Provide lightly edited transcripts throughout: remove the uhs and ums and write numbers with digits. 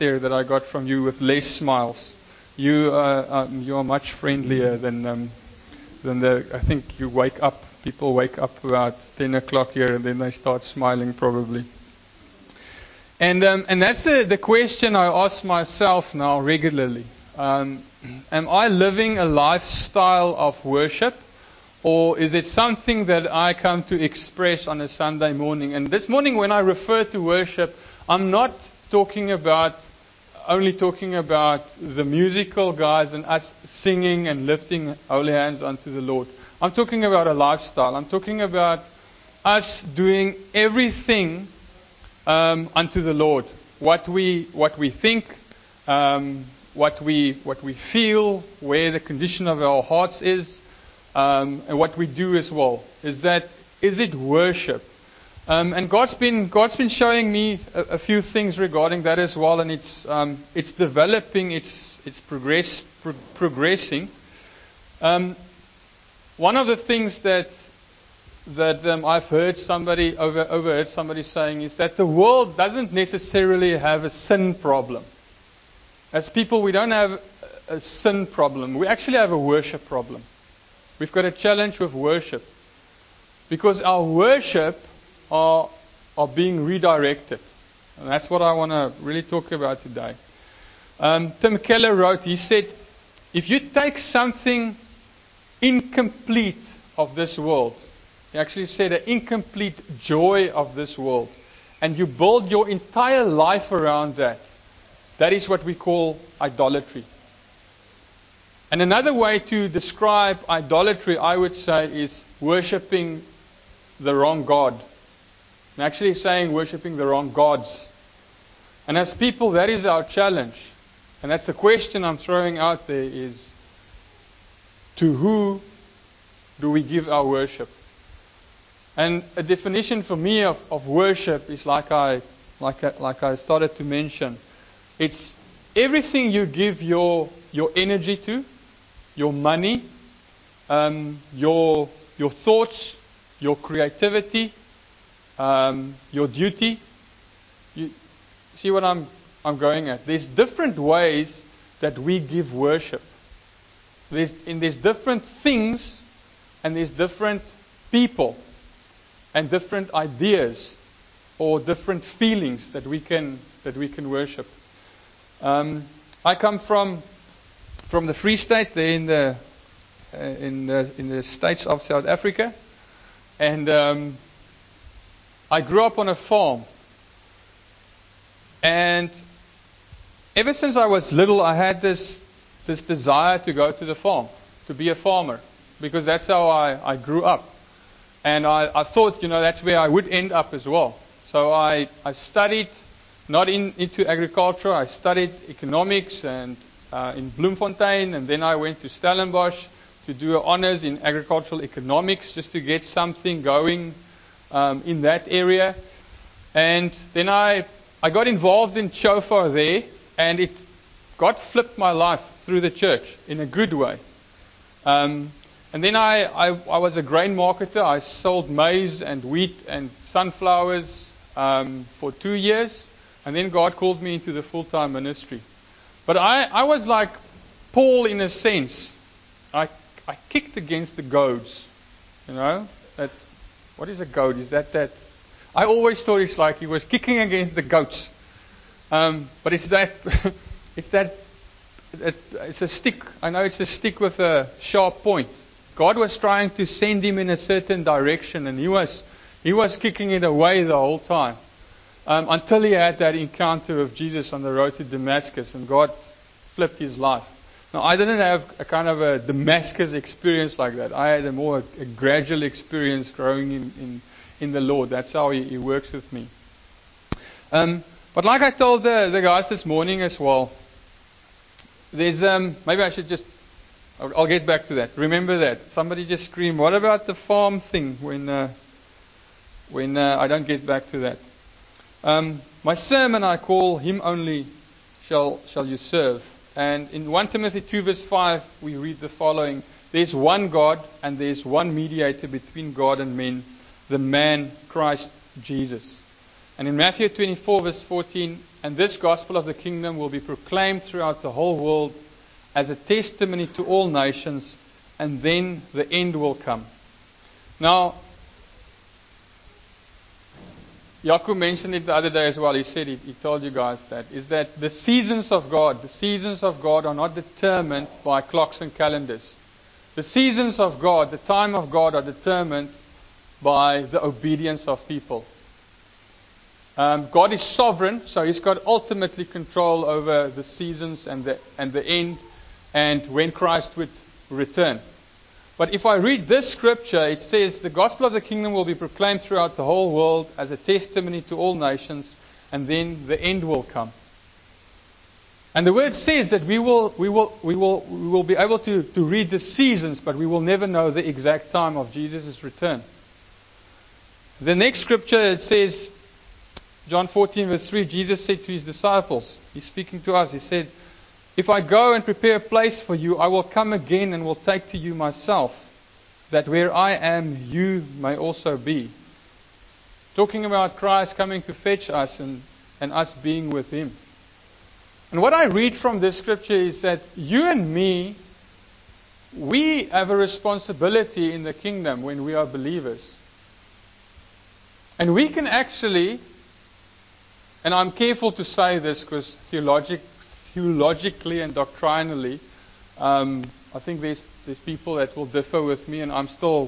stare that I got from you with less smiles. You are much friendlier than the. I think you wake up. People wake up about 10 o'clock here, and then they start smiling probably. And that's the question I ask myself now regularly. Am I living a lifestyle of worship, or is it something that I come to express on a Sunday morning? And this morning, when I refer to worship, I'm not only talking about the musical guys and us singing and lifting holy hands unto the Lord. I'm talking about a lifestyle. I'm talking about us doing everything unto the Lord. What we think, what we feel, where the condition of our hearts is, and what we do as well. Is it worship? And God's been showing me a few things regarding that as well, and it's developing, it's progressing. One of the things that I've heard overheard somebody saying is that the world doesn't necessarily have a sin problem. As people, we don't have a sin problem. We actually have a worship problem. We've got a challenge with worship. Because our worship are being redirected. And that's what I want to really talk about today. Tim Keller wrote, he said, if you take something incomplete of this world, he actually said an incomplete joy of this world, and you build your entire life around that, that is what we call idolatry. And another way to describe idolatry, I would say, is worshipping the wrong God. I'm actually saying worshipping the wrong gods. And as people, that is our challenge. And that's the question I'm throwing out there is, to who do we give our worship? And a definition for me of worship is like I started to mention. It's everything you give your energy to, your money, your thoughts, your creativity, your duty. You see what I'm going at? There's different ways that we give worship. There's different things, and there's different people, and different ideas, or different feelings that we can worship. I come from the Free State, there in the states of South Africa, and I grew up on a farm. And ever since I was little, I had this desire to go to the farm, to be a farmer, because that's how I grew up. And I thought, that's where I would end up as well. So I studied, not into agriculture, I studied economics and in Bloemfontein, and then I went to Stellenbosch to do honors in agricultural economics, just to get something going in that area. And then I got involved in Chauffeur there, and God flipped my life through the church in a good way. And then I was a grain marketer. I sold maize and wheat and sunflowers for 2 years. And then God called me into the full-time ministry. But I was like Paul in a sense. I kicked against the goads. What is a goad? Is that? I always thought it's like he was kicking against the goats. But it's that, it's a stick. I know it's a stick with a sharp point. God was trying to send him in a certain direction, and he was kicking it away the whole time. Until he had that encounter with Jesus on the road to Damascus, and God flipped his life. Now, I didn't have a kind of a Damascus experience like that. I had a gradual experience growing in the Lord. That's how He works with me. But like I told the guys this morning as well, there's maybe I should just. I'll get back to that. Remember that. Somebody just scream, what about the farm thing when I don't get back to that? My sermon I call Him Only Shall You Serve. And in 1 Timothy 2 verse 5 we read the following. There's one God and there's one mediator between God and men, the man Christ Jesus. And in Matthew 24, verse 14, and this gospel of the kingdom will be proclaimed throughout the whole world as a testimony to all nations, and then the end will come. Now, Jaco mentioned it the other day as well. He said, he told you guys that, is that the seasons of God are not determined by clocks and calendars. The seasons of God, the time of God, are determined by the obedience of people. God is sovereign, so He's got ultimately control over the seasons and the end, and when Christ would return. But if I read this scripture, it says, the gospel of the kingdom will be proclaimed throughout the whole world as a testimony to all nations, and then the end will come. And the word says that we will be able to read the seasons, but we will never know the exact time of Jesus' return. The next scripture, it says, John 14, verse 3, Jesus said to His disciples, He's speaking to us, He said, if I go and prepare a place for you, I will come again and will take to you myself, that where I am, you may also be. Talking about Christ coming to fetch us and us being with Him. And what I read from this scripture is that you and me, we have a responsibility in the kingdom when we are believers. And we can actually, and I'm careful to say this because theologically and doctrinally, I think there's people that will differ with me, and I'm still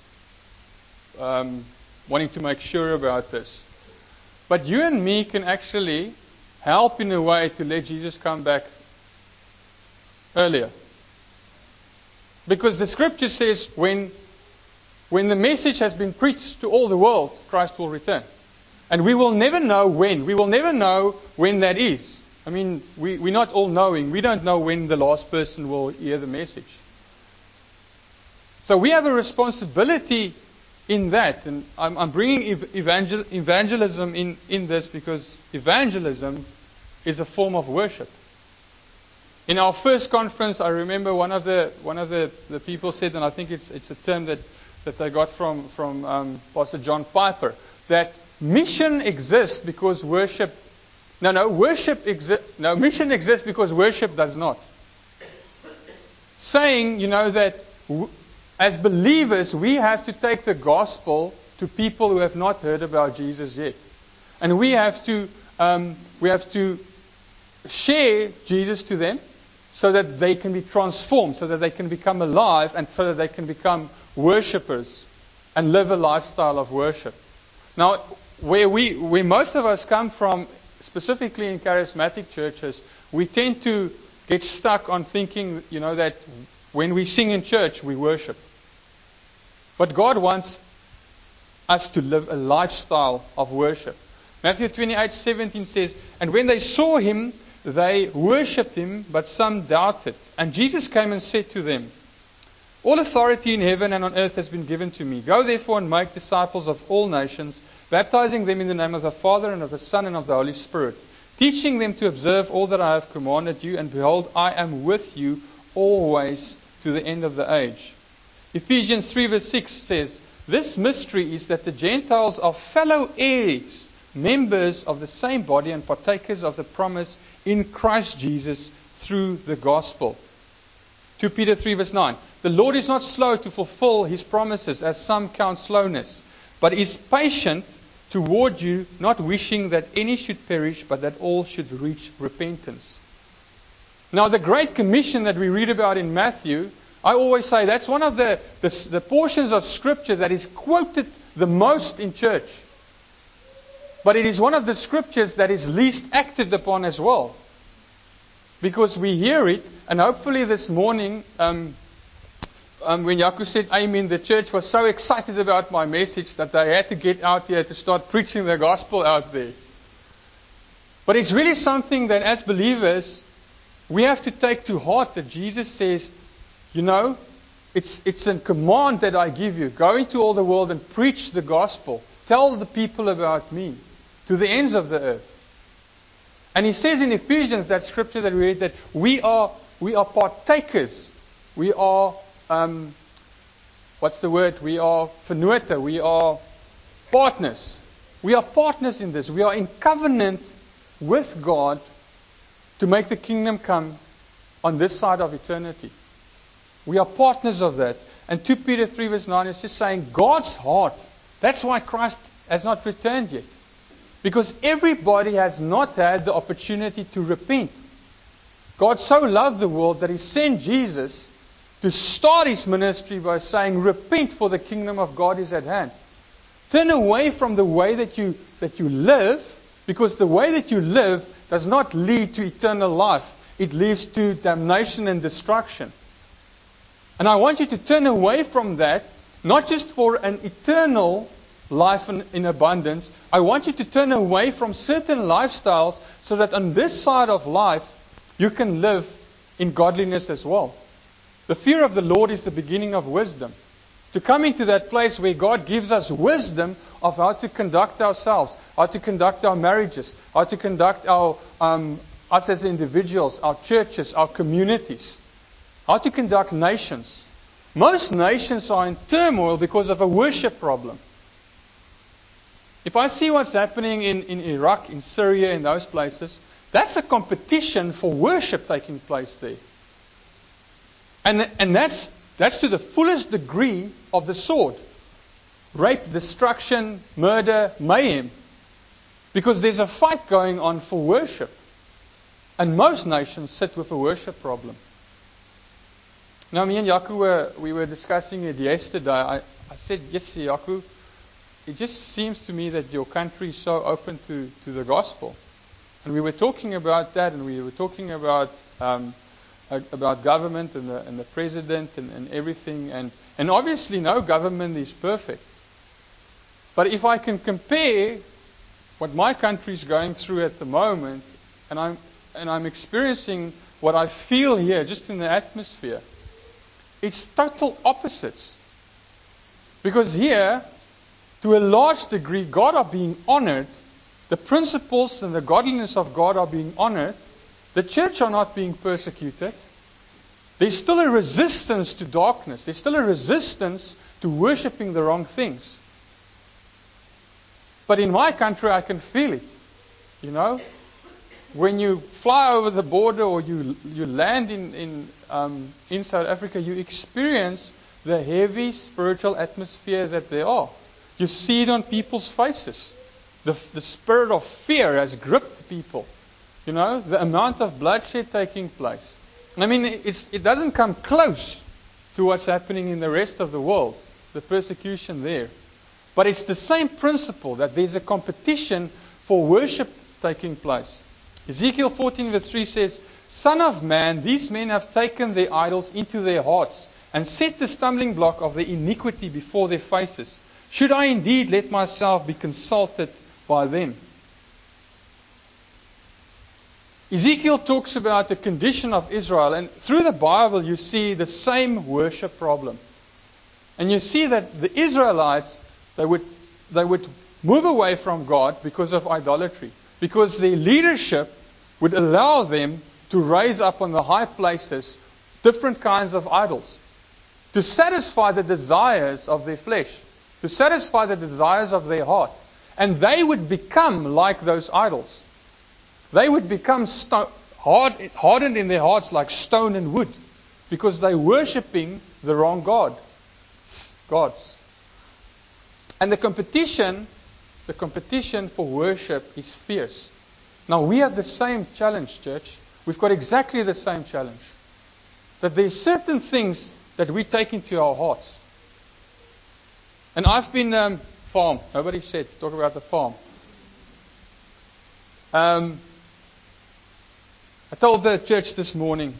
wanting to make sure about this. But you and me can actually help in a way to let Jesus come back earlier. Because the scripture says when the message has been preached to all the world, Christ will return. And we will never know when. We will never know when that is. I mean, we're not all knowing. We don't know when the last person will hear the message. So we have a responsibility in that. And I'm bringing evangelism in this because evangelism is a form of worship. In our first conference, I remember one of the people said, and I think it's a term that they got from Pastor John Piper, that mission exists because worship. Mission exists because worship does not. Saying, that as believers, we have to take the gospel to people who have not heard about Jesus yet. And we have to share Jesus to them so that they can be transformed, so that they can become alive, and so that they can become worshippers and live a lifestyle of worship. Now, where most of us come from, specifically in charismatic churches, we tend to get stuck on thinking, that when we sing in church, we worship. But God wants us to live a lifestyle of worship. Matthew 28:17 says, and when they saw Him, they worshipped Him, but some doubted. And Jesus came and said to them, all authority in heaven and on earth has been given to me. Go therefore and make disciples of all nations, baptizing them in the name of the Father and of the Son and of the Holy Spirit, teaching them to observe all that I have commanded you, and behold, I am with you always to the end of the age. Ephesians 3 verse 6 says, this mystery is that the Gentiles are fellow heirs, members of the same body and partakers of the promise in Christ Jesus through the gospel. 2 Peter 3 verse 9. The Lord is not slow to fulfill His promises, as some count slowness, but is patient toward you, not wishing that any should perish, but that all should reach repentance. Now, the Great Commission that we read about in Matthew, I always say that's one of the portions of Scripture that is quoted the most in church. But it is one of the Scriptures that is least acted upon as well. Because we hear it, and hopefully this morning, when Jaco said amen, the church was so excited about my message that they had to get out here to start preaching the gospel out there. But it's really something that as believers, we have to take to heart, that Jesus says, it's a command that I give you. Go into all the world and preach the gospel. Tell the people about me to the ends of the earth. And He says in Ephesians, that scripture that we read, that we are partakers. We are, what's the word? We are vennote. We are partners We are partners in this. We are in covenant with God to make the kingdom come on this side of eternity. We are partners of that. And 2 Peter 3 verse 9 is just saying God's heart. That's why Christ has not returned yet. Because everybody has not had the opportunity to repent. God so loved the world that He sent Jesus to start His ministry by saying, repent, for the kingdom of God is at hand. Turn away from the way that you live, because the way that you live does not lead to eternal life. It leads to damnation and destruction. And I want you to turn away from that, not just for an eternal life in abundance. I want you to turn away from certain lifestyles so that on this side of life, you can live in godliness as well. The fear of the Lord is the beginning of wisdom. To come into that place where God gives us wisdom of how to conduct ourselves, how to conduct our marriages, how to conduct our us as individuals, our churches, our communities, how to conduct nations. Most nations are in turmoil because of a worship problem. If I see what's happening in Iraq, in Syria, in those places, that's a competition for worship taking place there. And that's to the fullest degree of the sword. Rape, destruction, murder, mayhem. Because there's a fight going on for worship. And most nations sit with a worship problem. Now, me and Yaku we were discussing it yesterday. I said, yes, Yaku, it just seems to me that your country is so open to the gospel. And we were talking about that, and we were talking about government and the president and everything. And obviously no government is perfect. But if I can compare what my country is going through at the moment, and I'm experiencing what I feel here, just in the atmosphere, it's total opposites. Because here, to a large degree, God are being honored. The principles and the godliness of God are being honored. The church are not being persecuted. There's still a resistance to darkness. There's still a resistance to worshipping the wrong things. But in my country, I can feel it. You know? When you fly over the border or you land in South Africa, you experience the heavy spiritual atmosphere that there are. You see it on people's faces. The spirit of fear has gripped people. You know, the amount of bloodshed taking place. I mean, it doesn't come close to what's happening in the rest of the world, the persecution there. But it's the same principle, that there's a competition for worship taking place. Ezekiel 14 verse 3 says, Son of man, these men have taken their idols into their hearts and set the stumbling block of the iniquity before their faces. Should I indeed let myself be consulted by them? Ezekiel talks about the condition of Israel, and through the Bible you see the same worship problem. And you see that the Israelites, they would move away from God because of idolatry. Because their leadership would allow them to raise up on the high places different kinds of idols. To satisfy the desires of their flesh. To satisfy the desires of their heart. And they would become like those idols. They would become hardened in their hearts like stone and wood. Because they're worshipping the wrong gods. And the competition for worship is fierce. Now we have the same challenge, church. We've got exactly the same challenge. That there's certain things that we take into our hearts. And I've been farm. Nobody said talk about the farm. I told the church this morning.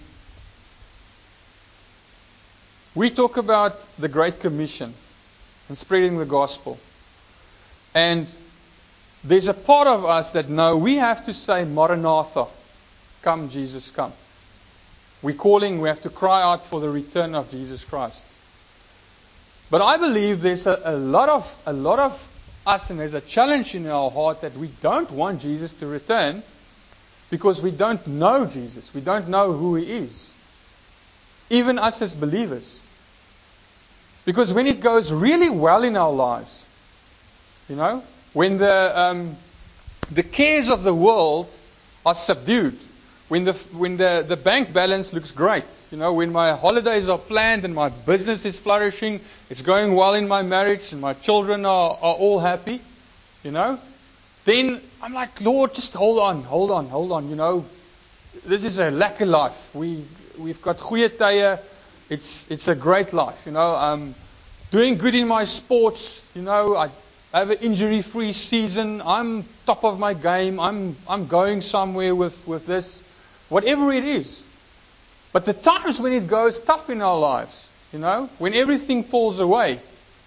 We talk about the Great Commission and spreading the gospel. And there's a part of us that know we have to say, Maranatha, come Jesus, come. We have to cry out for the return of Jesus Christ. But I believe there's a lot of us, and there's a challenge in our heart that we don't want Jesus to return because we don't know Jesus. We don't know who He is. Even us as believers. Because when it goes really well in our lives, you know, when the cares of the world are subdued, when the bank balance looks great, when my holidays are planned and my business is flourishing, it's going well in my marriage and my children are all happy, then I'm like, Lord, just hold on. This is a lekker life. We've got goeie tye. It's a great life. I'm doing good in my sports. I have an injury-free season. I'm top of my game. I'm going somewhere with this, whatever it is. But the times when it goes tough in our lives, when everything falls away,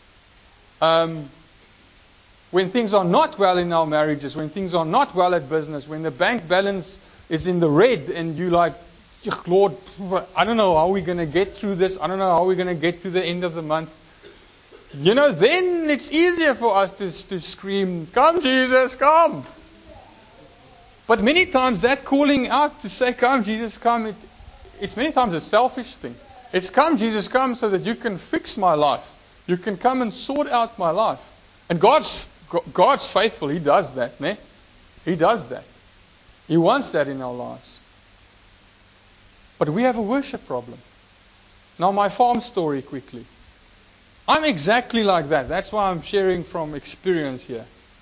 when things are not well in our marriages, when things are not well at business, when the bank balance is in the red and you're like, Lord, I don't know how we're going to get through this. I don't know how we're going to get to the end of the month. Then it's easier for us to scream, come Jesus, come. But many times that calling out to say, come Jesus, come, it's many times a selfish thing. It's come Jesus, come so that you can fix my life. You can come and sort out my life. And God's faithful. He does that. Ne? He does that. He wants that in our lives. But we have a worship problem. Now my farm story quickly. I'm exactly like that. That's why I'm sharing from experience here.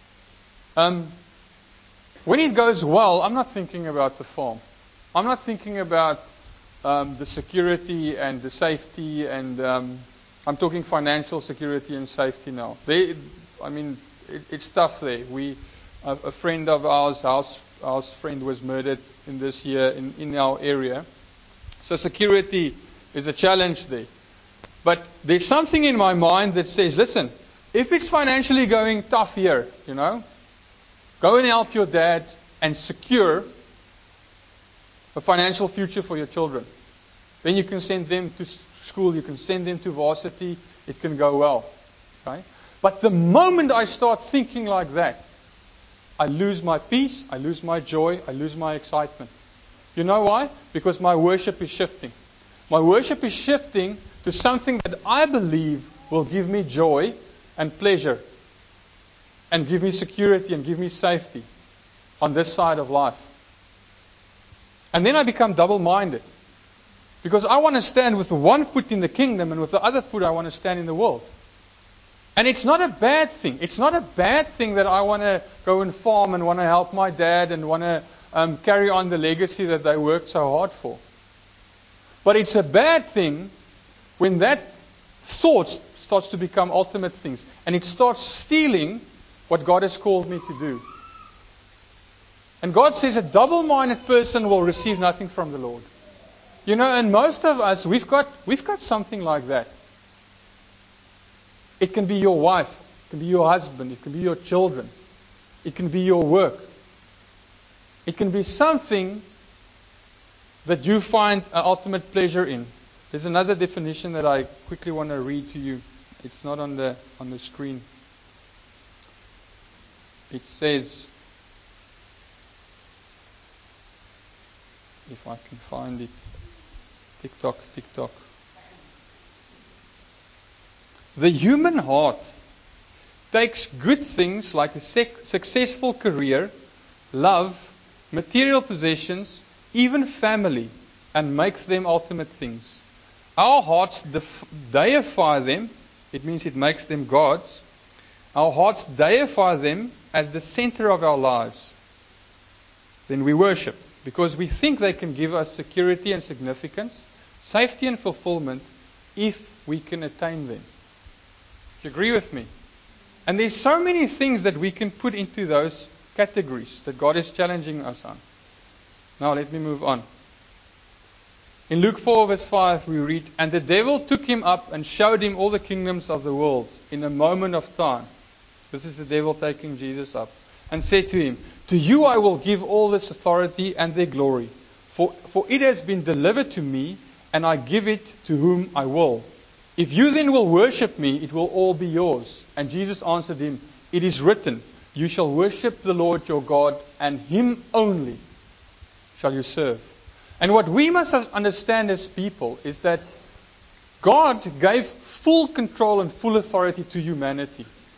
When it goes well, I'm not thinking about the farm. I'm not thinking about the security and the safety and I'm talking financial security and safety now. It's tough there. A friend of ours, house friend, was murdered in this year in our area. So security is a challenge there. But there's something in my mind that says, listen, if it's financially going tough here, go and help your dad and secure a financial future for your children. Then you can send them to school, you can send them to varsity, it can go well. Okay? But the moment I start thinking like that, I lose my peace, I lose my joy, I lose my excitement. You know why? Because my worship is shifting. My worship is shifting to something that I believe will give me joy and pleasure and give me security and give me safety on this side of life. And then I become double-minded. Because I want to stand with one foot in the kingdom and with the other foot I want to stand in the world. And it's not a bad thing. It's not a bad thing that I want to go and farm and want to help my dad and want to carry on the legacy that they worked so hard for. But it's a bad thing when that thought starts to become ultimate things. And it starts stealing what God has called me to do. And God says a double-minded person will receive nothing from the Lord. And most of us, we've got something like that. It can be your wife, it can be your husband, it can be your children, it can be your work. It can be something that you find ultimate pleasure in. There's another definition that I quickly want to read to you. It's not on the screen. It says, if I can find it, TikTok. The human heart takes good things like a successful career, love, material possessions, even family, and makes them ultimate things. Our hearts deify them. It means it makes them gods. Our hearts deify them as the center of our lives. Then we worship because we think they can give us security and significance, safety and fulfillment if we can attain them. Do you agree with me? And there's so many things that we can put into those categories that God is challenging us on. Now let me move on. In Luke 4 verse 5 we read, and the devil took him up and showed him all the kingdoms of the world in a moment of time. This is the devil taking Jesus up. And said to him, to you I will give all this authority and their glory. For it has been delivered to me, and I give it to whom I will. If you then will worship me, it will all be yours. And Jesus answered him, it is written, you shall worship the Lord your God, and him only shall you serve. And what we must understand as people is that God gave full control and full authority to humanity.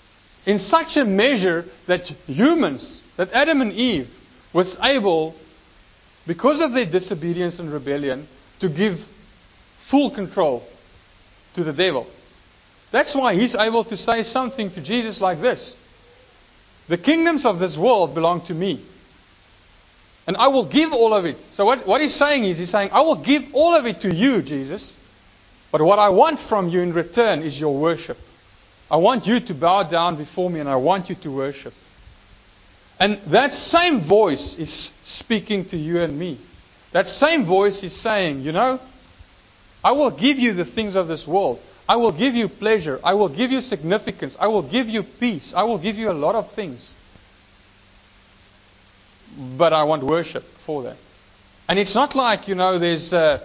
in such a measure that humans, that Adam and Eve, was able, because of their disobedience and rebellion, to give full control to the devil. That's why he's able to say something to Jesus like this: the kingdoms of this world belong to me, and I will give all of it. So what he's saying is, he's saying, I will give all of it to you, Jesus, but what I want from you in return is your worship. I want you to bow down before me, and I want you to worship. And that same voice is speaking to you and me. That same voice is saying, I will give you the things of this world. I will give you pleasure. I will give you significance. I will give you peace. I will give you a lot of things. But I want worship for that. And it's not like, there's a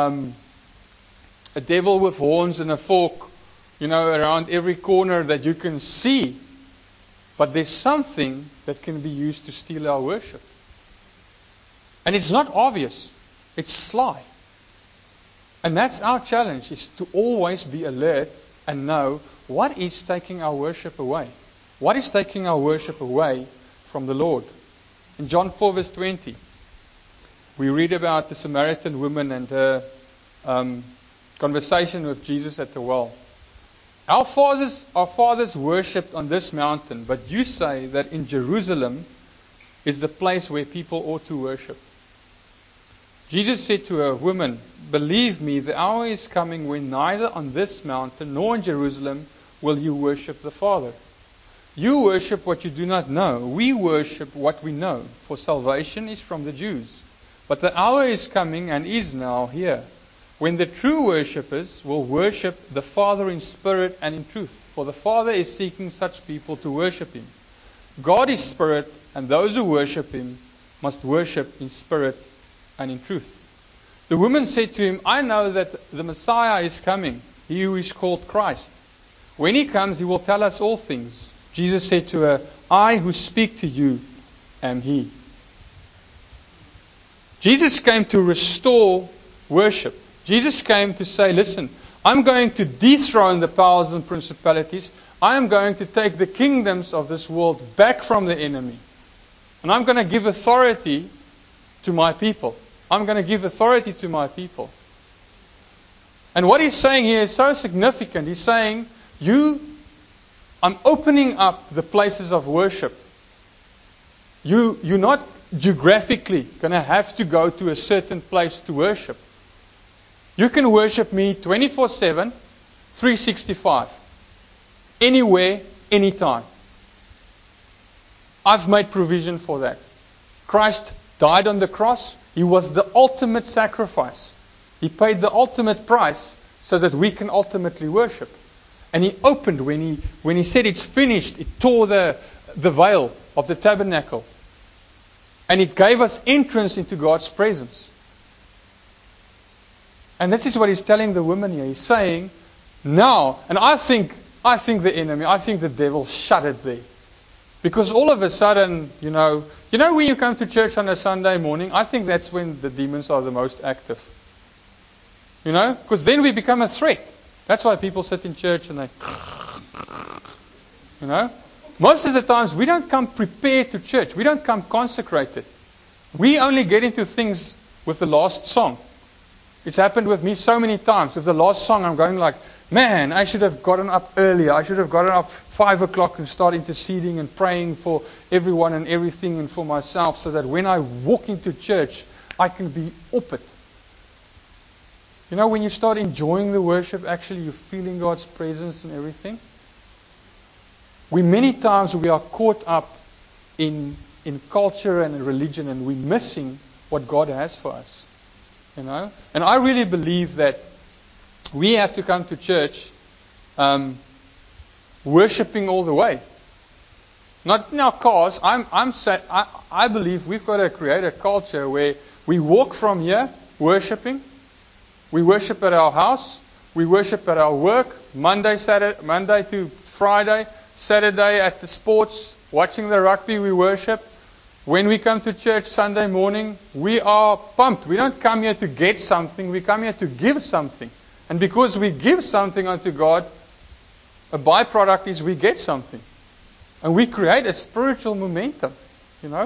devil with horns and a fork, around every corner that you can see. But there's something that can be used to steal our worship. And it's not obvious. It's sly. And that's our challenge, is to always be alert and know what is taking our worship away. What is taking our worship away from the Lord? In John 4 verse 20, we read about the Samaritan woman and her conversation with Jesus at the well. Our fathers worshipped on this mountain, but you say that in Jerusalem is the place where people ought to worship. Jesus said to her, Woman, believe me, the hour is coming when neither on this mountain nor in Jerusalem will you worship the Father. You worship what you do not know. We worship what we know, for salvation is from the Jews. But the hour is coming and is now here, when the true worshippers will worship the Father in spirit and in truth. For the Father is seeking such people to worship Him. God is spirit, and those who worship Him must worship in spirit and in truth. The woman said to him, I know that the Messiah is coming, he who is called Christ. When he comes, he will tell us all things. Jesus said to her, I who speak to you am he. Jesus came to restore worship. Jesus came to say, listen, I'm going to dethrone the powers and principalities. I am going to take the kingdoms of this world back from the enemy. And I'm going to give authority to my people. I'm going to give authority to my people. And what he's saying here is so significant. He's saying, I'm opening up the places of worship. You're not geographically going to have to go to a certain place to worship. You can worship me 24/7, 365. Anywhere, anytime. I've made provision for that. Christ died on the cross. He was the ultimate sacrifice. He paid the ultimate price so that we can ultimately worship. And He opened, when he said it's finished, it tore the veil of the tabernacle. And it gave us entrance into God's presence. And this is what He's telling the woman here. He's saying, now, and I think the enemy, I think the devil shuddered there. Because all of a sudden, when you come to church on a Sunday morning, I think that's when the demons are the most active. Because then we become a threat. That's why people sit in church and they, Most of the times we don't come prepared to church. We don't come consecrated. We only get into things with the last song. It's happened with me so many times. With the last song, I'm going like, man, I should have gotten up earlier. I should have gotten up 5 o'clock and start interceding and praying for everyone and everything and for myself, so that when I walk into church, I can be up it. When you start enjoying the worship, actually you're feeling God's presence and everything. Many times we are caught up in culture and religion, and we're missing what God has for us. And I really believe that we have to come to church worshipping all the way. Not in our cars. I believe we've got to create a culture where we walk from here worshipping. We worship at our house. We worship at our work. Monday to Friday. Saturday at the sports. Watching the rugby, we worship. When we come to church Sunday morning, we are pumped. We don't come here to get something. We come here to give something. And because we give something unto God, a byproduct is we get something. And we create a spiritual momentum. You know?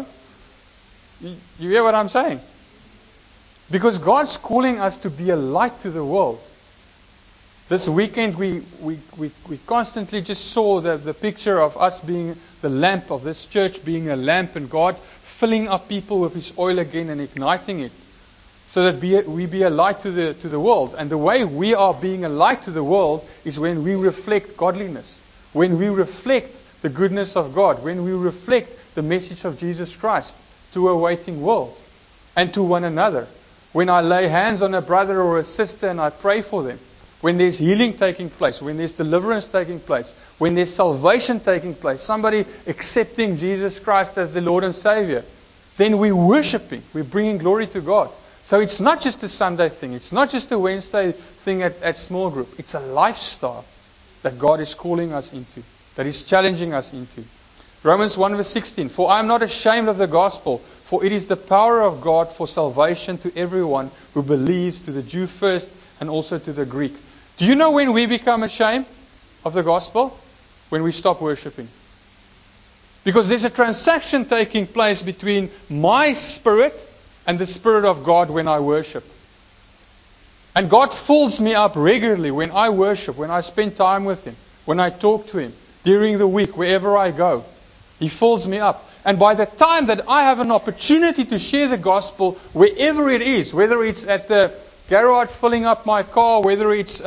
You hear what I'm saying? Because God's calling us to be a light to the world. This weekend we constantly just saw the picture of us being the lamp of this church, being a lamp, and God filling up people with His oil again and igniting it, so that we be a light to the world. And the way we are being a light to the world is when we reflect godliness, when we reflect the goodness of God, when we reflect the message of Jesus Christ to a waiting world and to one another. When I lay hands on a brother or a sister and I pray for them, when there's healing taking place, when there's deliverance taking place, when there's salvation taking place, somebody accepting Jesus Christ as the Lord and Savior, then we're worshiping, we're bringing glory to God. So it's not just a Sunday thing, it's not just a Wednesday thing at small group, it's a lifestyle that God is calling us into, that He's challenging us into. Romans 1 verse 16, for I am not ashamed of the gospel, for it is the power of God for salvation to everyone who believes, to the Jew first and also to the Greek. Do you know when we become ashamed of the gospel? When we stop worshiping. Because there's a transaction taking place between my spirit and the Spirit of God when I worship. And God fills me up regularly when I worship, when I spend time with Him, when I talk to Him, during the week, wherever I go. He fills me up. And by the time that I have an opportunity to share the gospel, wherever it is, whether it's at the garage filling up my car, whether it's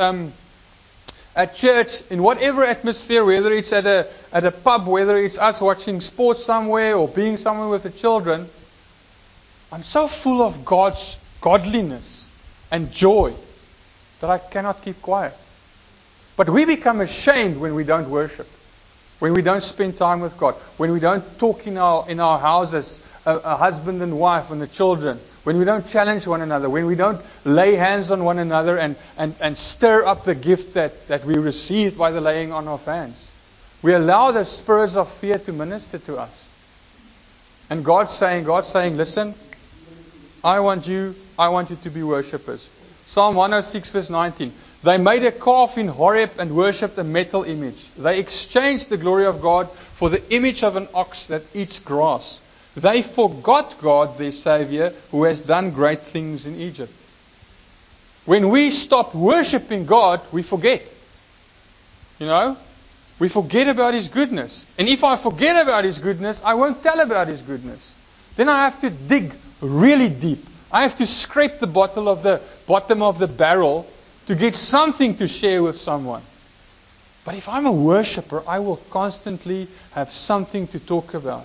at church, in whatever atmosphere, whether it's at a pub, whether it's us watching sports somewhere or being somewhere with the children, I'm so full of God's godliness and joy that I cannot keep quiet. But we become ashamed when we don't worship, when we don't spend time with God, when we don't talk in our houses, a husband and wife and the children, when we don't challenge one another, when we don't lay hands on one another and stir up the gift that we received by the laying on of hands. We allow the spirits of fear to minister to us. And God's saying, listen, I want you to be worshippers. Psalm 106 verse 19. They made a calf in Horeb and worshipped a metal image. They exchanged the glory of God for the image of an ox that eats grass. They forgot God, their Savior, who has done great things in Egypt. When we stop worshipping God, we forget. You know? We forget about His goodness. And if I forget about His goodness, I won't tell about His goodness. Then I have to dig really deep. I have to scrape the bottom of the barrel to get something to share with someone. But if I'm a worshipper, I will constantly have something to talk about.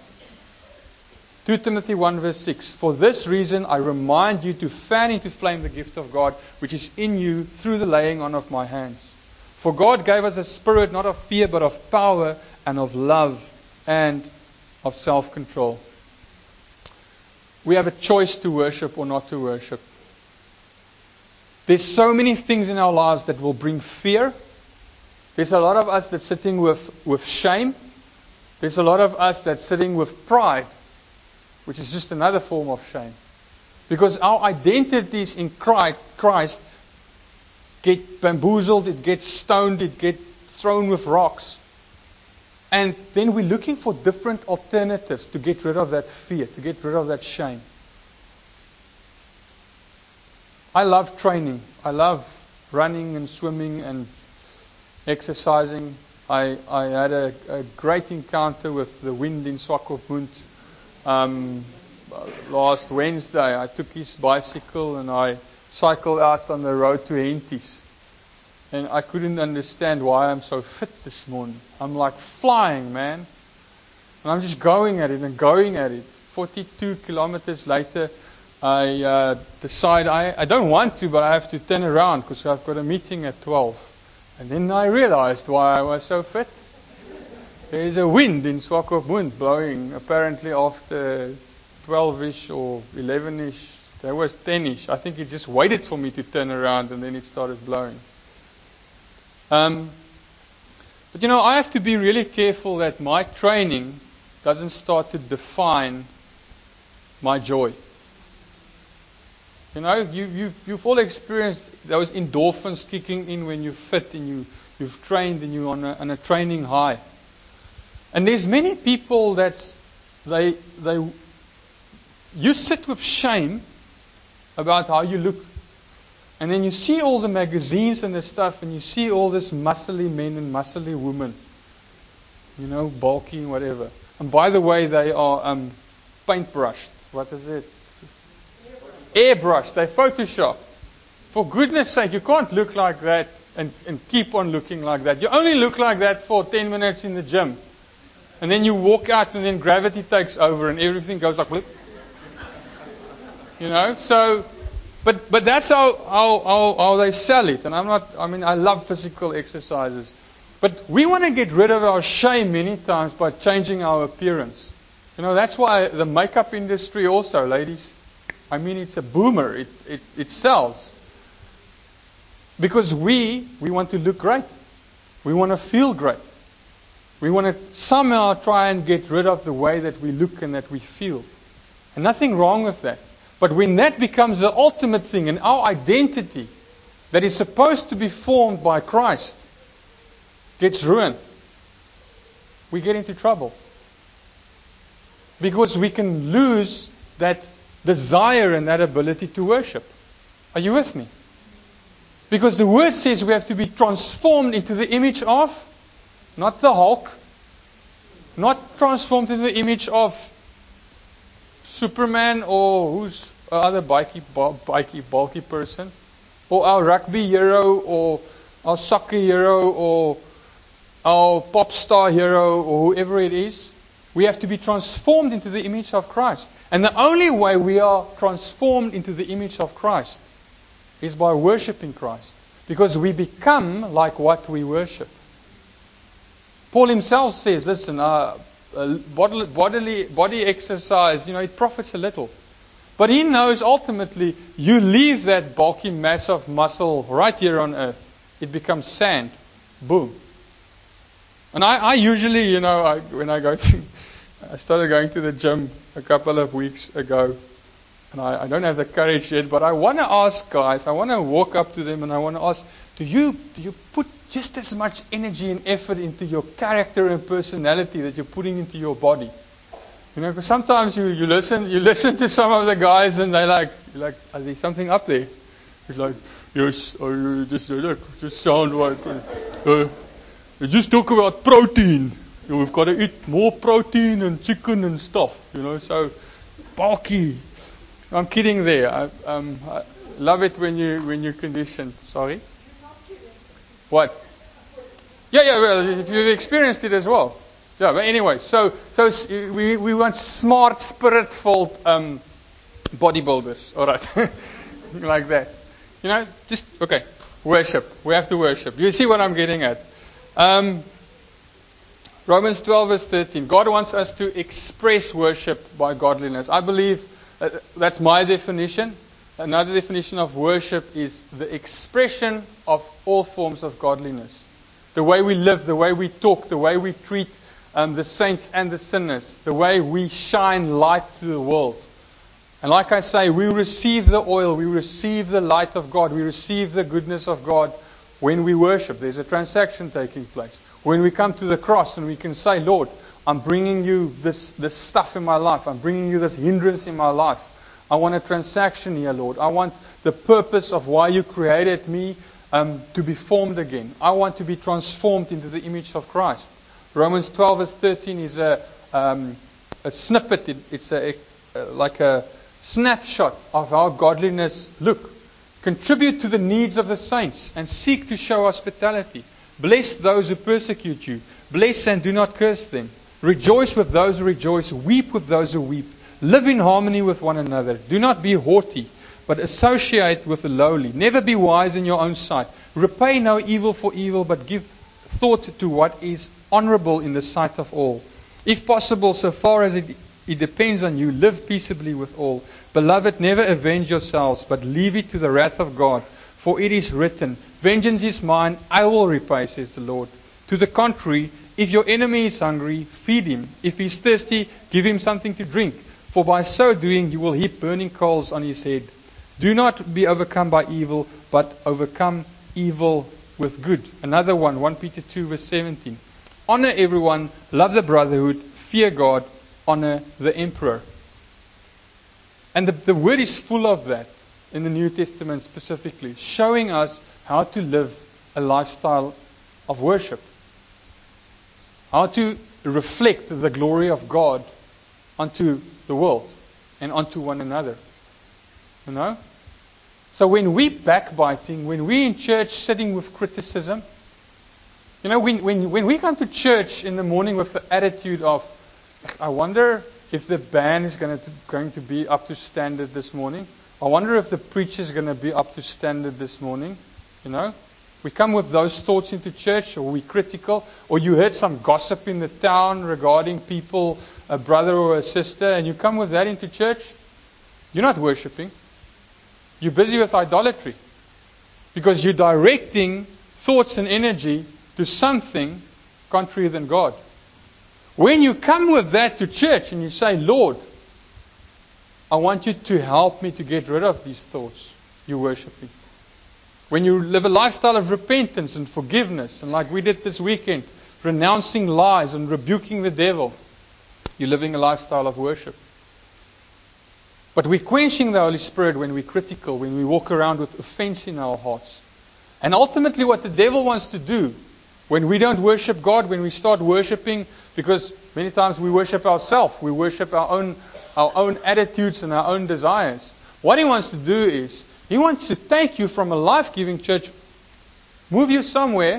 2 Timothy 1 verse 6. For this reason I remind you to fan into flame the gift of God which is in you through the laying on of my hands. For God gave us a spirit not of fear but of power and of love and of self-control. We have a choice to worship or not to worship. There's so many things in our lives that will bring fear. There's a lot of us that's sitting with shame. There's a lot of us that's sitting with pride, which is just another form of shame. Because our identities in Christ get bamboozled, it gets stoned, it gets thrown with rocks. And then we're looking for different alternatives to get rid of that fear, to get rid of that shame. I love training. I love running and swimming and exercising. I had a great encounter with the wind in Swakopmund last Wednesday. I took his bicycle and I cycled out on the road to Henties. And I couldn't understand why I'm so fit this morning. I'm like flying, man. And I'm just going at it and going at it. 42 kilometers later, I decide I don't want to, but I have to turn around because I've got a meeting at 12. And then I realized why I was so fit. There's a wind in Swakopmund blowing apparently after 12-ish or 11-ish. There was 10-ish. I think it just waited for me to turn around and then it started blowing. But you know, I have to be really careful that my training doesn't start to define my joy. You know, you've all experienced those endorphins kicking in when you're fit and you've trained and you're on a training high. And there's many people you sit with shame about how you look. And then you see all the magazines and the stuff, and you see all this muscly men and muscly women. Bulky, whatever. And by the way, they are paintbrushed. What is it? Airbrushed. They're photoshopped. For goodness sake, you can't look like that and keep on looking like that. You only look like that for 10 minutes in the gym. And then you walk out and then gravity takes over and everything goes like, so, but that's how they sell it. And I love physical exercises. But we want to get rid of our shame many times by changing our appearance. That's why the makeup industry also, ladies, it's a boomer. It sells. Because we want to look great. We want to feel great. We want to somehow try and get rid of the way that we look and that we feel. And nothing wrong with that. But when that becomes the ultimate thing and our identity that is supposed to be formed by Christ gets ruined, we get into trouble. Because we can lose that desire and that ability to worship. Are you with me? Because the word says we have to be transformed into the image of, not the Hulk, not transformed into the image of Superman or who's other bulky person, or our rugby hero, or our soccer hero, or our pop star hero, or whoever it is. We have to be transformed into the image of Christ. And the only way we are transformed into the image of Christ is by worshiping Christ. Because we become like what we worship. Paul himself says, listen, body exercise, it profits a little. But he knows ultimately you leave that bulky mass of muscle right here on earth. It becomes sand. Boom. And I usually, when I started going to the gym a couple of weeks ago, and I don't have the courage yet, but I want to ask guys, I want to walk up to them and I want to ask, do you put just as much energy and effort into your character and personality that you're putting into your body? Because sometimes you listen to some of the guys and they're like, are there something up there? It's like, yes, or just sound like, they just talk about protein. We've got to eat more protein and chicken and stuff, so bulky. I'm kidding there. I love it when you're conditioned. Sorry? What? Yeah, well, if you've experienced it as well. Yeah, but anyway, so we want smart, spirit-filled bodybuilders. All right. Like that. Okay. Worship. We have to worship. You see what I'm getting at? Romans 12 verse 13. God wants us to express worship by godliness. I believe that's my definition. Another definition of worship is the expression of all forms of godliness. The way we live, the way we talk, the way we treat the saints and the sinners, the way we shine light to the world. And like I say, we receive the oil, we receive the light of God, we receive the goodness of God when we worship. There's a transaction taking place. When we come to the cross and we can say, Lord, I'm bringing you this stuff in my life. I'm bringing you this hindrance in my life. I want a transaction here, Lord. I want the purpose of why you created me to be formed again. I want to be transformed into the image of Christ. Romans 12 verse 13 is a snippet. It's like a snapshot of how godliness look. Contribute to the needs of the saints and seek to show hospitality. Bless those who persecute you. Bless and do not curse them. Rejoice with those who rejoice. Weep with those who weep. Live in harmony with one another. Do not be haughty, but associate with the lowly. Never be wise in your own sight. Repay no evil for evil, but give thought to what is honorable in the sight of all. If possible, so far as it depends on you, live peaceably with all. Beloved, never avenge yourselves, but leave it to the wrath of God. For it is written, vengeance is mine, I will repay, says the Lord. To the contrary, if your enemy is hungry, feed him. If he is thirsty, give him something to drink. For by so doing, you will heap burning coals on his head. Do not be overcome by evil, but overcome evil with good. Another one, 1 Peter 2 verse 17. Honor everyone, love the brotherhood, fear God, honor the emperor. And the word is full of that in the New Testament specifically, showing us how to live a lifestyle of worship. How to reflect the glory of God onto the world and onto one another. You know? So when we backbiting, when we in church sitting with criticism, you know, when we come to church in the morning with the attitude of, I wonder if the band is going to be up to standard this morning. I wonder if the preacher is going to be up to standard this morning. You know, we come with those thoughts into church, or we're critical, or you heard some gossip in the town regarding people, a brother or a sister, and you come with that into church. You're not worshiping. You're busy with idolatry. Because you're directing thoughts and energy to something contrary than God. When you come with that to church and you say, Lord, I want you to help me to get rid of these thoughts, you're worshiping. When you live a lifestyle of repentance and forgiveness, and like we did this weekend, renouncing lies and rebuking the devil, you're living a lifestyle of worship. But we're quenching the Holy Spirit when we're critical, when we walk around with offense in our hearts. And ultimately what the devil wants to do, when we don't worship God, when we start worshiping, because many times we worship ourselves, we worship our own attitudes and our own desires. What he wants to do is, he wants to take you from a life-giving church, move you somewhere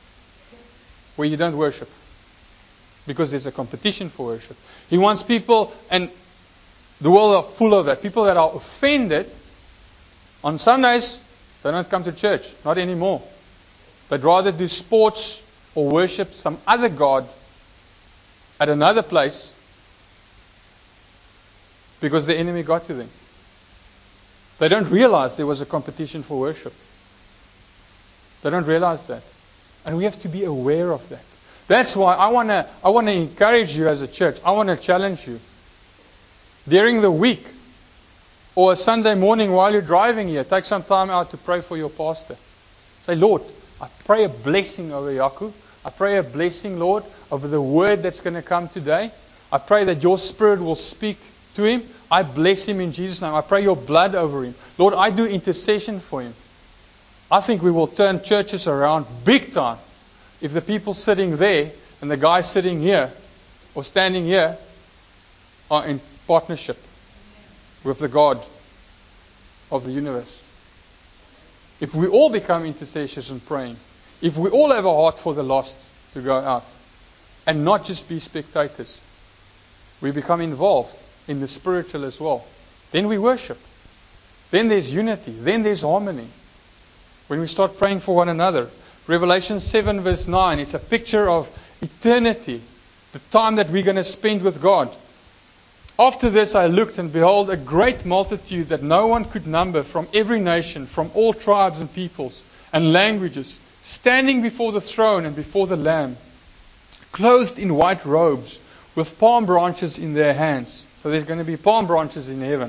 where you don't worship. Because there's a competition for worship. He wants people, and the world are full of that, people that are offended. On Sundays, they don't come to church, not anymore. They'd rather do sports or worship some other God at another place because the enemy got to them. They don't realize there was a competition for worship. They don't realize that. And we have to be aware of that. That's why I want to encourage you as a church. I want to challenge you. During the week or a Sunday morning while you're driving here, take some time out to pray for your pastor. Say, Lord, I pray a blessing over Yaku. I pray a blessing, Lord, over the word that's going to come today. I pray that your Spirit will speak to him. I bless him in Jesus' name. I pray your blood over him. Lord, I do intercession for him. I think we will turn churches around big time if the people sitting there and the guys sitting here or standing here are in partnership with the God of the universe. If we all become intercessors and praying, if we all have a heart for the lost to go out and not just be spectators, we become involved in the spiritual as well. Then we worship. Then there's unity. Then there's harmony. When we start praying for one another. Revelation 7 verse 9, it's a picture of eternity, the time that we're going to spend with God. After this I looked, and behold, a great multitude that no one could number, from every nation, from all tribes and peoples and languages, standing before the throne and before the Lamb, clothed in white robes, with palm branches in their hands. So there's going to be palm branches in heaven.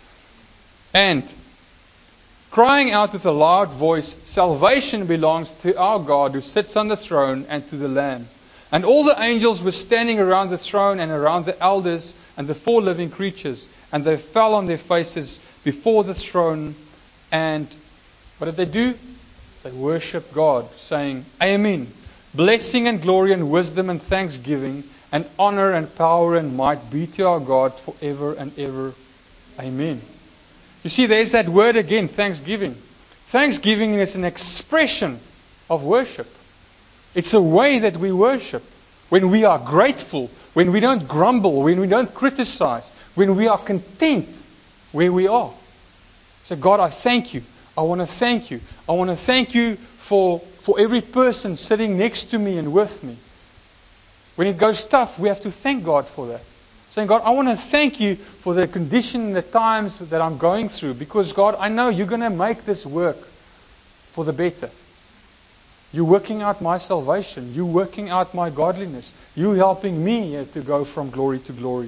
And crying out with a loud voice, salvation belongs to our God who sits on the throne and to the Lamb. And all the angels were standing around the throne and around the elders and the 4 living creatures. And they fell on their faces before the throne. And what did they do? They worshipped God, saying, Amen. Blessing and glory and wisdom and thanksgiving and honor and power and might be to our God forever and ever. Amen. You see, there's that word again, thanksgiving. Thanksgiving is an expression of worship. It's a way that we worship. When we are grateful, when we don't grumble, when we don't criticize, when we are content where we are. So God, I thank you. I want to thank you. I want to thank you for every person sitting next to me and with me. When it goes tough, we have to thank God for that. Saying, God, I want to thank you for the condition and the times that I'm going through. Because, God, I know you're going to make this work for the better. You're working out my salvation. You're working out my godliness. You're helping me to go from glory to glory.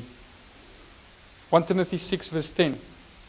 1 Timothy 6 verse 10.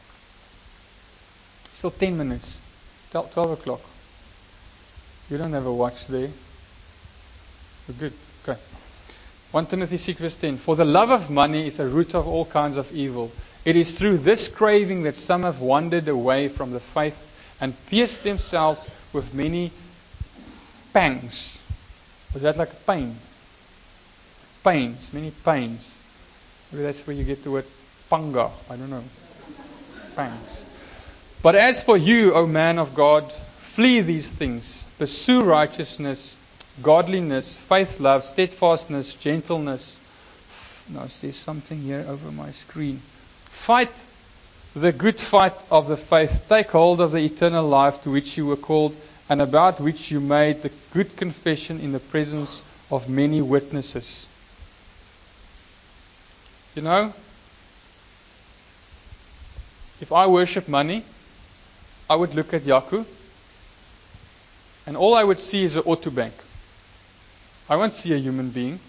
Still 10 minutes. 12 o'clock. You don't have a watch there. We're good. Okay. 1 Timothy 6 verse 10. For the love of money is a root of all kinds of evil. It is through this craving that some have wandered away from the faith and pierced themselves with many pangs. Was that like pain? Pains, many pains. Maybe that's where you get the word panga. I don't know. Pangs. But as for you, O man of God, flee these things. Pursue righteousness, godliness, faith, love, steadfastness, gentleness. No, there's something here over my screen. Fight the good fight of the faith. Take hold of the eternal life to which you were called and about which you made the good confession in the presence of many witnesses. You know, if I worship money, I would look at Yaku and all I would see is an auto bank. I won't see a human being.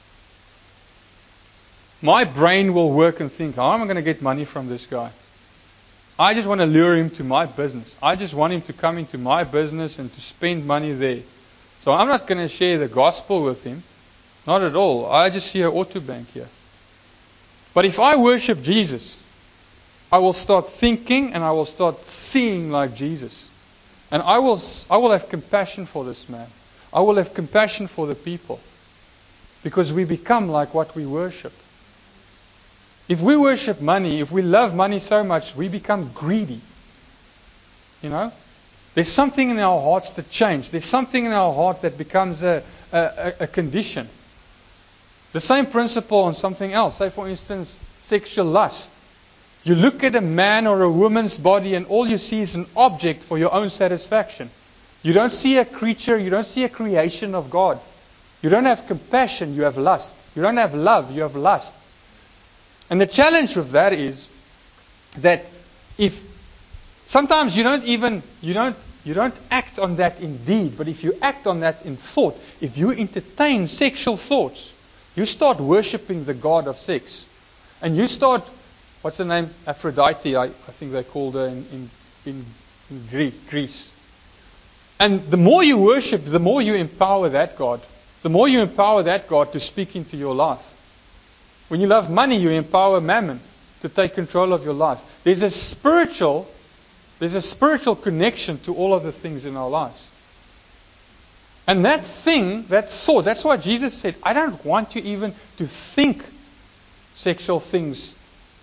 My brain will work and think, how am I going to get money from this guy? I just want to lure him to my business. I just want him to come into my business and to spend money there. So I'm not going to share the gospel with him. Not at all. I just see an auto bank here. But if I worship Jesus, I will start thinking and I will start seeing like Jesus. And I will have compassion for this man. I will have compassion for the people. Because we become like what we worship. If we worship money, if we love money so much, we become greedy. You know? There's something in our hearts that change. There's something in our heart that becomes a condition. The same principle on something else. Say for instance, sexual lust. You look at a man or a woman's body and all you see is an object for your own satisfaction. You don't see a creature, you don't see a creation of God. You don't have compassion, you have lust. You don't have love, you have lust. And the challenge with that is that if sometimes you don't act on that in deed, but if you act on that in thought, if you entertain sexual thoughts, you start worshipping the god of sex. And you start, what's her name? Aphrodite, I think they called her in Greece. And the more you worship, the more you empower that God. The more you empower that God to speak into your life. When you love money, you empower mammon to take control of your life. There's a spiritual connection to all of the things in our lives. And that thing, that thought, that's why Jesus said, I don't want you even to think sexual things.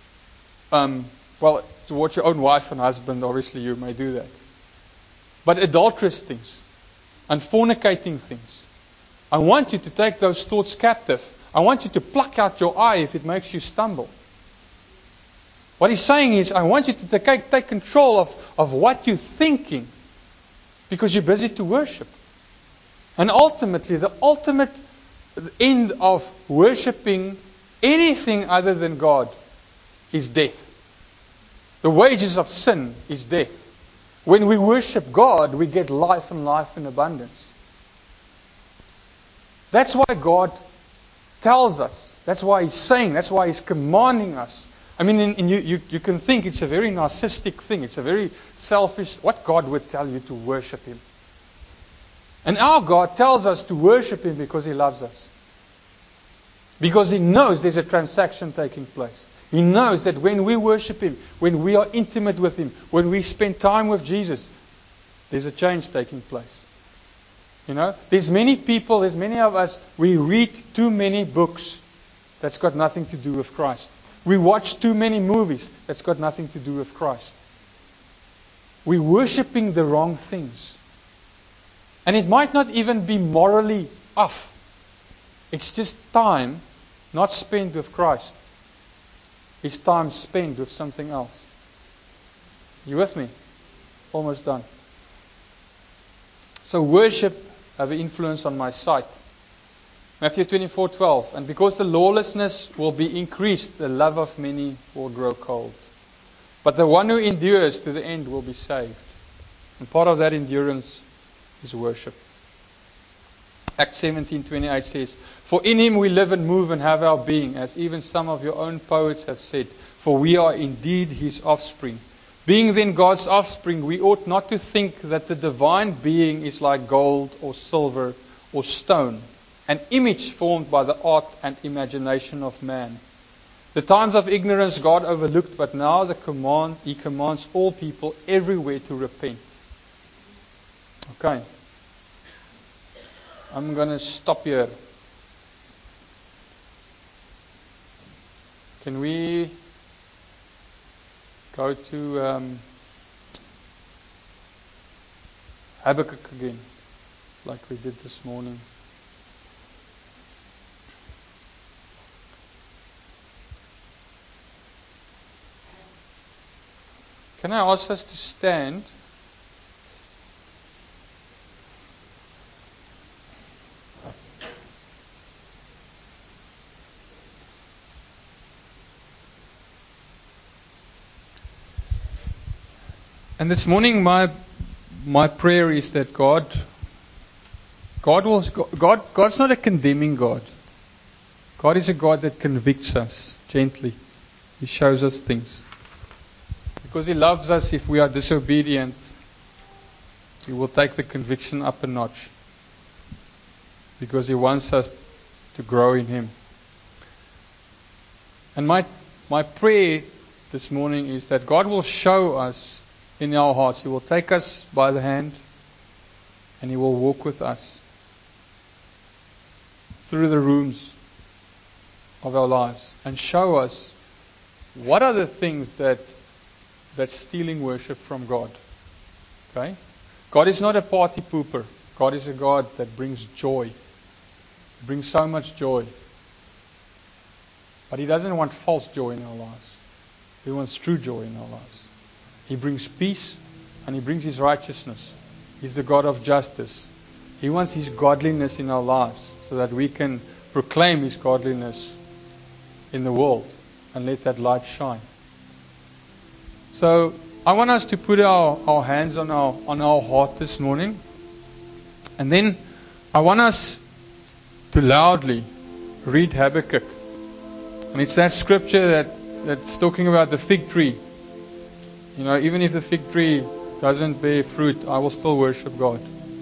Towards your own wife and husband, obviously you may do that. But adulterous things and fornicating things. I want you to take those thoughts captive. I want you to pluck out your eye if it makes you stumble. What he's saying is, I want you to take control of what you're thinking because you're busy to worship. And ultimately, the ultimate end of worshipping anything other than God is death. The wages of sin is death. When we worship God, we get life and life in abundance. That's why God tells us. That's why He's saying. That's why He's commanding us. I mean, you can think it's a very narcissistic thing. It's a very selfish. What God would tell you to worship Him? And our God tells us to worship Him because He loves us. Because He knows there's a transaction taking place. He knows that when we worship Him, when we are intimate with Him, when we spend time with Jesus, there's a change taking place. You know, there's many people, there's many of us, we read too many books that's got nothing to do with Christ. We watch too many movies that's got nothing to do with Christ. We're worshipping the wrong things. And it might not even be morally off. It's just time not spent with Christ. It's time spent with something else. You with me? Almost done. So worship have an influence on my sight. Matthew 24:12. And because the lawlessness will be increased, the love of many will grow cold. But the one who endures to the end will be saved. And part of that endurance is worship. Acts 17:28 says, For in Him we live and move and have our being, as even some of your own poets have said, for we are indeed His offspring. Being then God's offspring, we ought not to think that the divine being is like gold or silver or stone, an image formed by the art and imagination of man. The times of ignorance God overlooked, but now He commands all people everywhere to repent. Okay. I'm going to stop here. Can we go to Habakkuk again, like we did this morning? Can I ask us to stand? And this morning, my prayer is that God's not a condemning God. God is a God that convicts us gently. He shows us things. Because He loves us. If we are disobedient, He will take the conviction up a notch. Because He wants us to grow in Him. And my prayer this morning is that God will show us in our hearts. He will take us by the hand and He will walk with us through the rooms of our lives and show us what are the things that's stealing worship from God. Okay? God is not a party pooper. God is a God that brings joy. He brings so much joy. But He doesn't want false joy in our lives. He wants true joy in our lives. He brings peace and He brings His righteousness. He's the God of justice. He wants His godliness in our lives so that we can proclaim His godliness in the world and let that light shine. So I want us to put our hands on our heart this morning. And then I want us to loudly read Habakkuk. And it's that scripture that's talking about the fig tree. You know, even if the fig tree doesn't bear fruit, I will still worship God.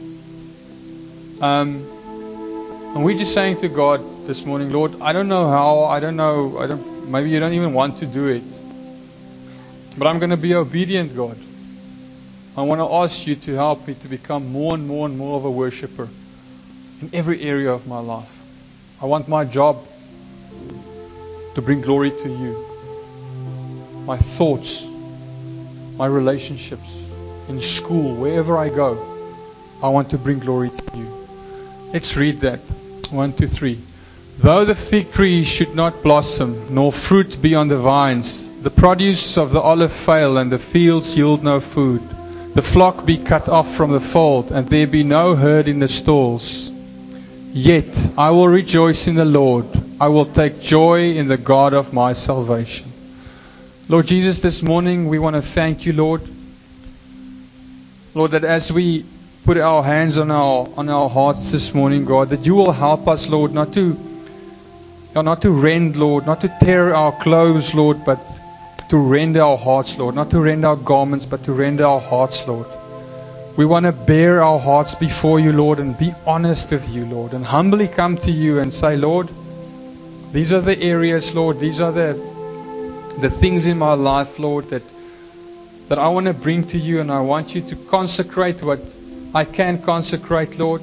And we're just saying to God this morning, Lord, I don't know how, maybe You don't even want to do it. But I'm going to be obedient, God. I want to ask You to help me to become more and more and more of a worshiper in every area of my life. I want my job to bring glory to You. My thoughts, my relationships, in school, wherever I go, I want to bring glory to You. Let's read that. 1, 2, 3. Though the fig tree should not blossom, nor fruit be on the vines, the produce of the olive fail, and the fields yield no food, the flock be cut off from the fold, and there be no herd in the stalls, yet I will rejoice in the Lord. I will take joy in the God of my salvation. Lord Jesus, this morning we want to thank You, Lord. Lord, that as we put our hands on our hearts this morning, God, that You will help us, Lord, not to rend, Lord, not to tear our clothes, Lord, but to rend our hearts, Lord, not to rend our garments, but to rend our hearts, Lord. We want to bare our hearts before You, Lord, and be honest with You, Lord, and humbly come to You and say, Lord, these are the areas, Lord, these are the things in my life, Lord, that I want to bring to You, and I want You to consecrate what I can consecrate, Lord.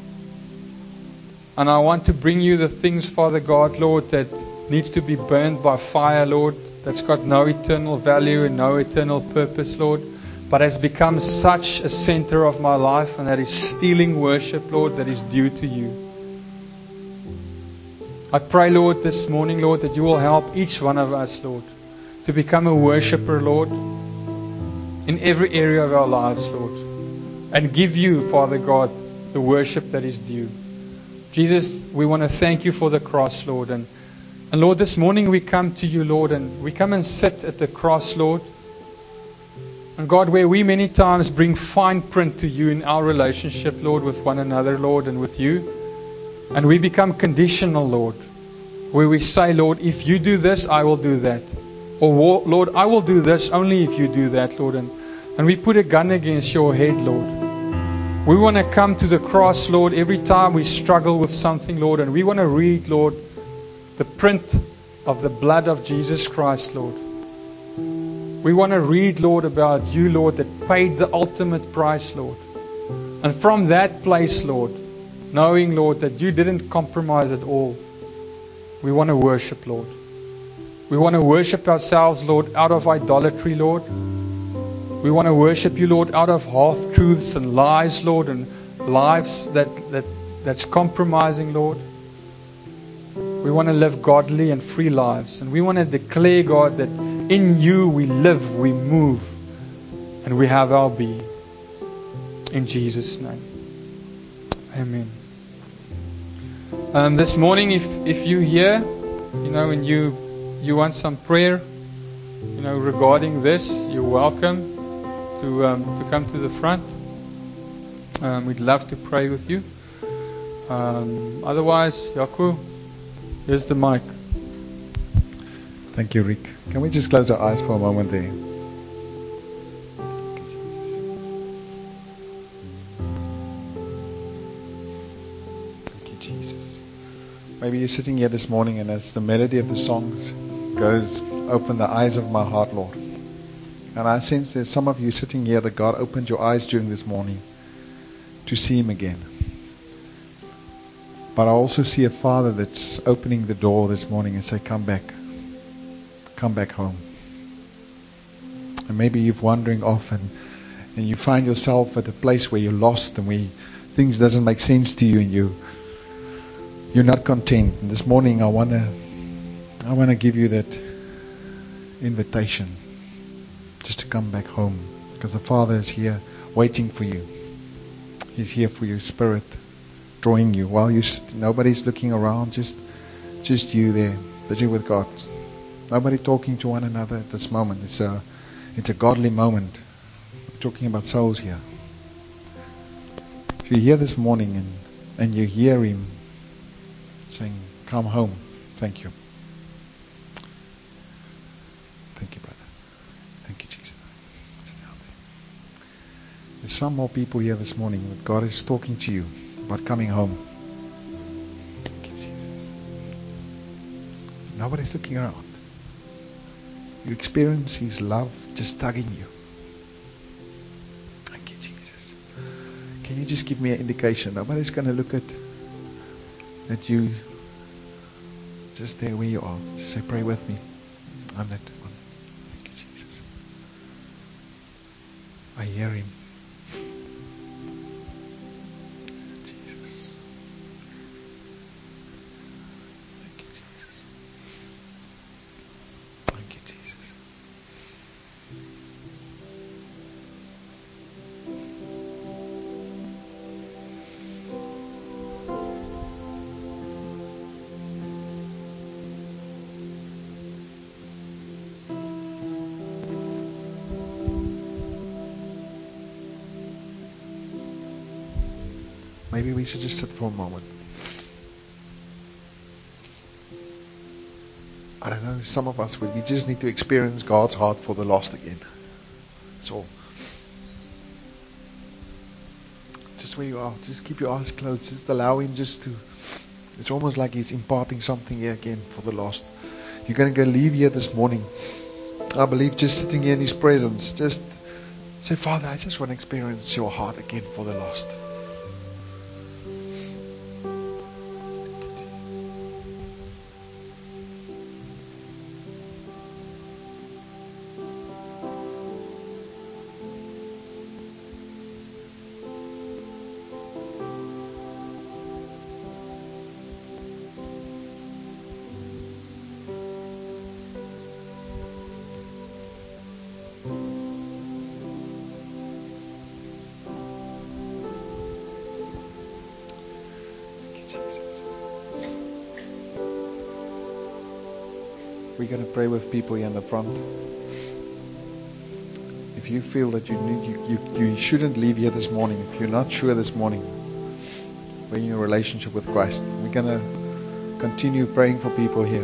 And I want to bring You the things, Father God, Lord, that needs to be burned by fire, Lord, that's got no eternal value and no eternal purpose, Lord, but has become such a center of my life, and that is stealing worship, Lord, that is due to You. I pray, Lord, this morning, Lord, that You will help each one of us, Lord, to become a worshiper, Lord, in every area of our lives, Lord, and give You, Father God, the worship that is due. Jesus, we want to thank You for the cross, Lord, and Lord, this morning we come to You, Lord, and we come and sit at the cross, Lord. And God, where we many times bring fine print to You in our relationship, Lord, with one another, Lord, and with You. And we become conditional, Lord, where we say, Lord, if You do this, I will do that. Or, Lord, I will do this only if You do that, Lord. And we put a gun against Your head, Lord. We want to come to the cross, Lord, every time we struggle with something, Lord, and we want to read, Lord, the print of the blood of Jesus Christ, Lord. We want to read, Lord, about you, Lord, that paid the ultimate price, Lord. And from that place, Lord, knowing, Lord, that you didn't compromise at all, we want to worship, Lord. We want to worship ourselves, Lord, out of idolatry, Lord. We want to worship you, Lord, out of half-truths and lies, Lord, and lives that's compromising, Lord. We want to live godly and free lives. And we want to declare, God, that in you we live, we move, and we have our being. In Jesus' name. Amen. This morning, if you're here, and you want some prayer, regarding this, you're welcome to come to the front. We'd love to pray with you. Otherwise, Yaku, here's the mic. Thank you, Rick. Can we just close our eyes for a moment there? Thank you, Jesus. Maybe you're sitting here this morning, and as the melody of the songs goes, open the eyes of my heart, Lord. And I sense there's some of you sitting here that God opened your eyes during this morning to see Him again. But I also see a Father that's opening the door this morning and say, come back. Come back home. And maybe you're wandering off and you find yourself at a place where you're lost and where things doesn't make sense to you and you're not content. And this morning I want to give you that invitation just to come back home, because the Father is here waiting for you. He's here for your spirit, drawing you while nobody's looking around, just you there, busy with God. Nobody talking to one another at this moment. It's a godly moment. We're talking about souls here. If you're here this morning and you hear Him saying, come home, thank you. Thank you, brother. Thank you, Jesus. Sit down there. There's some more people here this morning that God is talking to you about coming home. Thank you, Jesus. Nobody's looking around. You experience His love just tugging you. Thank you, Jesus. Can you just give me an indication? Nobody's going to look at you just there where you are. Just say, pray with me. I'm that one. Thank you, Jesus. I hear Him. Jesus. Thank you, Jesus. Thank you, Jesus. Maybe we should just sit for a moment. I don't know, some of us, we just need to experience God's heart for the lost again. That's all. Just where you are, just keep your eyes closed. Just allow Him it's almost like He's imparting something here again for the lost. You're going to go leave here this morning, I believe, just sitting here in His presence. Just say, Father, I just want to experience your heart again for the lost. We're going to pray with people here in the front. If you feel that you shouldn't leave here this morning, if you're not sure this morning, we're in your relationship with Christ, we're going to continue praying for people here.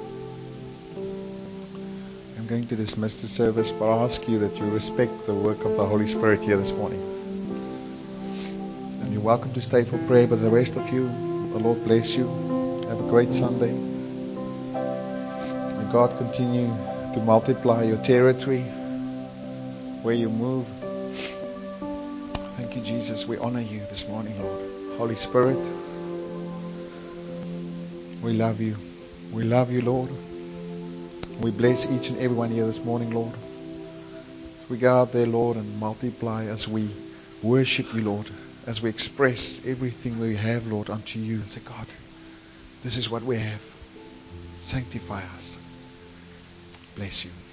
I'm going to dismiss the service, but I ask you that you respect the work of the Holy Spirit here this morning. And you're welcome to stay for prayer, but the rest of you, the Lord bless you. Have a great Sunday. May God continue to multiply your territory where you move. Thank you, Jesus. We honor you this morning, Lord. Holy Spirit, we love you. We love you, Lord. We bless each and everyone here this morning, Lord. We go out there, Lord, and multiply as we worship you, Lord, as we express everything we have, Lord, unto you and say, God, this is what we have. Sanctify us. Bless you.